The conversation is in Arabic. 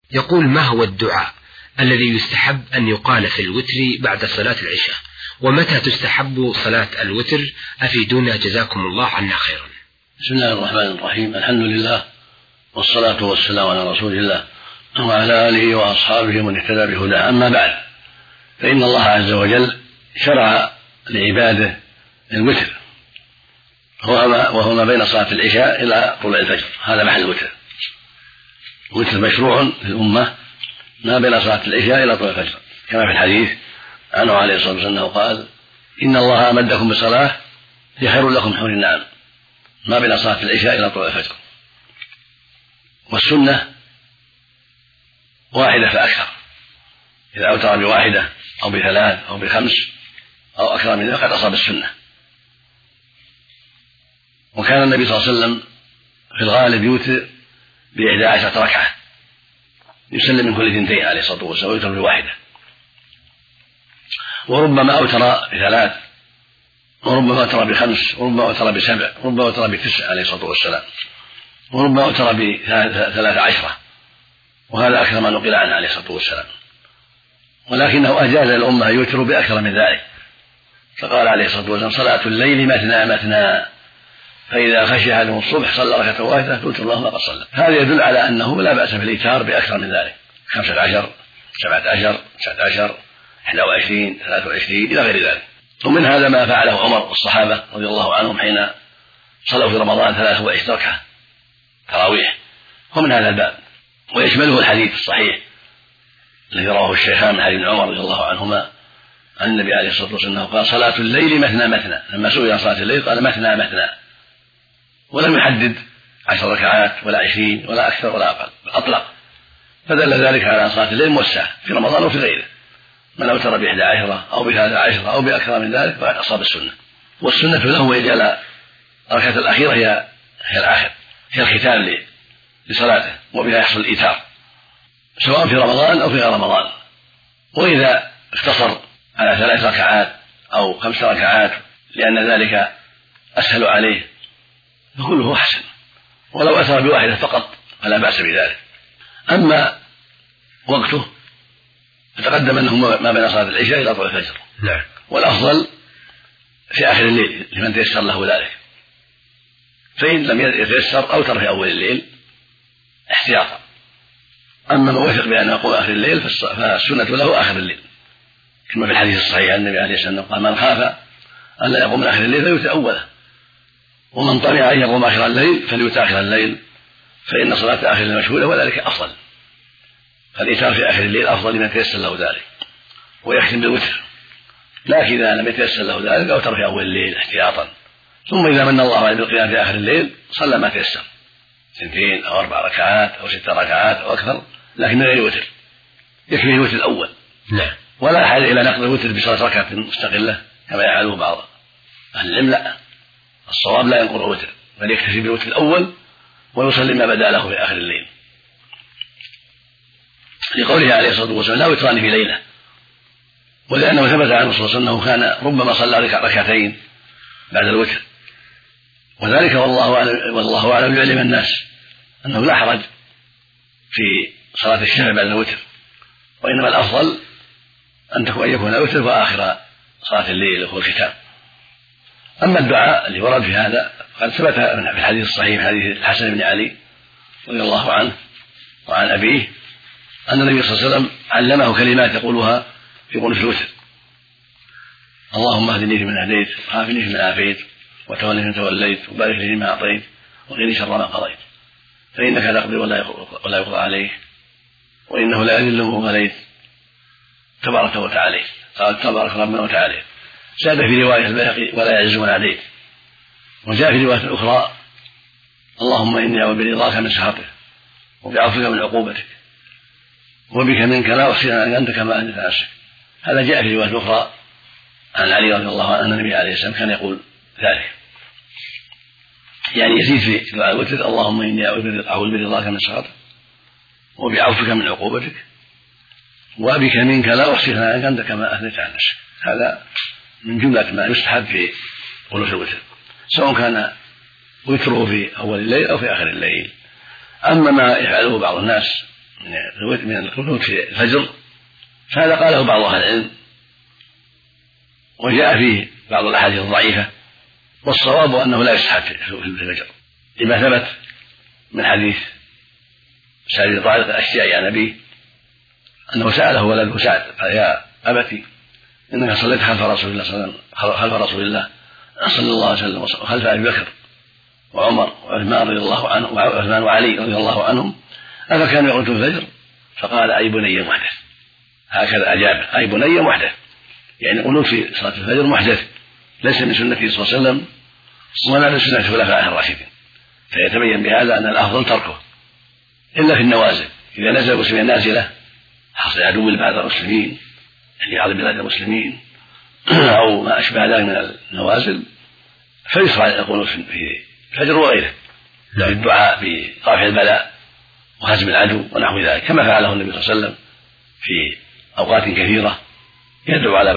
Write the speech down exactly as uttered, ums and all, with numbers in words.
يقول: ما هو الدعاء الذي يستحب أن يقال في الوتر بعد صلاة العشاء؟ ومتى تستحب صلاة الوتر؟ أفيدونا جزاكم الله عنا خيرا. بسم الله الرحمن الرحيم. الحمد لله والصلاة والسلام على رسول الله وعلى آله وأصحابه من اهتدى بهداه. أما بعد، فإن الله عز وجل شرع لعباده الوتر، وهو ما بين صلاة العشاء إلى طلوع الفجر، هذا محل الوتر. الوتر مشروع في الأمة ما بين صلاة العشاء إلى طلوع الفجر، كما في الحديث عنه عليه الصلاة والسلام أنه قال: إن الله أمدكم بصلاة هي خير لكم حور النعم، ما بين صلاة العشاء إلى طلوع الفجر. والسنة واحدة فأكثر، إذا أوتر بواحدة أو بثلاث أو بخمس أو أكثر من ذلك فقد أصاب السنة. وكان النبي صلى الله عليه وسلم في الغالب يوتر بإحدى عشرة ركعة، يسلم من كل اثنتين عليه الصلاة والسلام ويوتر بواحدة، وربما أوتر بثلاث، وربما أوتر بخمس، وربما أوتر بسبع، وربما أوتر بتسع عليه الصلاة والسلام، وربما أوتر بثلاث عشرة، وهذا أكثر ما نقل عنه عليه الصلاة والسلام. ولكنه أجاز الأمة أن يوتروا بأكثر من ذلك، فقال عليه الصلاة والسلام: صلاة الليل مثنى مثنى، فإذا خشي أحدهم الصبح صلى ركعة واحدة توتر الله ما قد صلى. هذا يدل على أنه لا بأس بالإيتار بأكثر من ذلك، خمسة عشر، سبعة عشر، تسعة عشر، إحدى وعشرين، ثلاثة وعشرين، إلى غير ذلك. ومن هذا ما فعله عمر والصحابة رضي الله عنهم حين صلوا في رمضان ثلاثة وعشرين ركعة تراويح، ومن هذا الباب. ويشمله الحديث الصحيح الذي رواه الشيخان من حديث عمر رضي الله عنهما عن النبي عليه الصلاة والسلام قال: صلاة الليل مثنى مثنى. لما سئل عن صلاة الليل قال: مثنى مثنى، ولم يحدد عشر ركعات ولا عشرين ولا أكثر ولا أقل، أطلق. فدل ذلك على صلاة الليل موسعة في رمضان وفي غيره. من أوتر بإحدى عشرة أو بثلاثة عشرة أو بأكثر من ذلك فقد أصاب السنة. والسنة له يجعل الركعة الأخيرة هي هي الآخر، هي الختام لصلاته، وبها يحصل الإيتار سواء في رمضان أو في غير رمضان. وإذا اقتصر على ثلاث ركعات أو خمس ركعات لأن ذلك أسهل عليه فكله حسن، ولو أتى بواحدة فقط فلا بأس بذلك. أما وقته فتقدم أنه ما بين صلاة العشاء إلى طلوع الفجر، نعم. والأفضل في آخر الليل لمن تيسر له ذلك، فإن لم يتيسر أوتر في أول الليل احتياطا. أما من وثق بأنه يقوم آخر الليل فالسنة له آخر الليل، كما في الحديث الصحيح عن النبي عليه الصلاة والسلام قال: من خاف أن لا يقوم آخر الليل فليوتر أوله، ومن طمع أن يقوم آخر الليل فليوتر آخر الليل، فإن صلاة آخر الليل مشهودة وذلك أفضل. فالإيتار في آخر الليل أفضل لمن تيسر له ذلك، ويختم بالوتر. لكن إذا لم يتيسر له ذلك أوتر في أول الليل احتياطا، ثم إذا من الله عليه بالقيام في آخر الليل صلى ما تيسر، اثنتين أو أربع ركعات أو ست ركعات أو أكثر، لكن من غير وتر، يكفي الوتر الأول. نعم. ولا حاجة إلى نقل الوتر بصلاة ركعة مستقلة كما يفعله بعض أهل العلم، لا، الصواب لا ينقل الوتر، بل يكتفي بالوتر الأول ويصلي ما بدا له في آخر الليل، لقوله عليه الصلاة والسلام: لا وتران في ليلة. ولأنه ثبت عنه صلى الله عليه وسلم أنه كان ربما صلى ركعتين بعد الوتر، وذلك والله أعلم والله أعلم يعلم الناس أنه لا حرج في صلاة الشفع بعد الوتر، وإنما الأفضل أن يكون الوتر وآخر صلاة الليل وهو الختام. أما الدعاء اللي ورد في هذا قد ثبت في الحديث الصحيح، حديث الحسن بن علي رضي الله عنه وعن أبيه أن النبي صلى الله عليه وسلم علمه كلمات يقولها في قنوت الوتر: اللهم اهدني فيمن هديت، وعافني فيمن عافيت، وتولني فيمن توليت، وبارك لي فيما أعطيت، وقني شر ما قضيت، فإنك تقضي ولا يقضى عليك، وإنه لا يذل من واليت، تبارك وتعالى. قال: تبارك ربنا وتعالى. زاد في رواية البيهقي: ولا يعز من عاديت. وجاء في رواية أخرى: اللهم إني أعوذ برضاك من سخطك، وبعفوك من عقوبتك، وبك منك لا أحصي عنك أنت كما أنت نفسك. هذا جاء في رواية أخرى عن علي رضي الله عنه أن النبي عليه السلام كان يقول ذلك، يعني يزيد في دعاء الوتر: اللهم إني أعوذ برضاك من سخطك، وبعفوك من عقوبتك، وبك منك لا أحصي عنك أنت كما أثنيت عن نفسك. هذا من جملة ما يستحب في قنوت الوتر، سواء كان وتره في أول الليل أو في آخر الليل. أما ما يفعله بعض الناس من القنوت في الفجر، فهذا قاله بعض أهل العلم، وجاء فيه بعض الأحاديث الضعيفة، والصواب أنه لا يستحب في الفجر لما ثبت من حديث سعد بن طارق الأشجعي عن أبيه أنه سأله ولده سعد قال: يا أبتي إنك صليت خلف رسول الله صلى الله عليه وسلم خلف رسول الله صلى الله عليه وسلم وخلف أبي بكر وعمر وعثمان رضي الله عنه وعثمان وعلي رضي الله عنهم، أفكانوا يقنتون في الفجر؟ فقال: أي بني محدث. هكذا أجابه: أي بني محدث، يعني قنوت في صلاة الفجر محدث، ليس من سنة صلى الله عليه وسلم ولا من سنة الخلفاء الراشدين، فيتبين بهذا أن الأفضل تركه إلا في النوازل، إذا نزل المسلمين نازلة حصل عدو لبعض المسلمين يعني بعض بلاد المسلمين أو ما أشبه ذلك من النوازل، فيشرع القنوت في الفجر وغيره للدعاء برفع البلاء وهزم العدو ونحو ذلك، كما فعله النبي صلى الله عليه وسلم في أوقات كثيرة يدعو على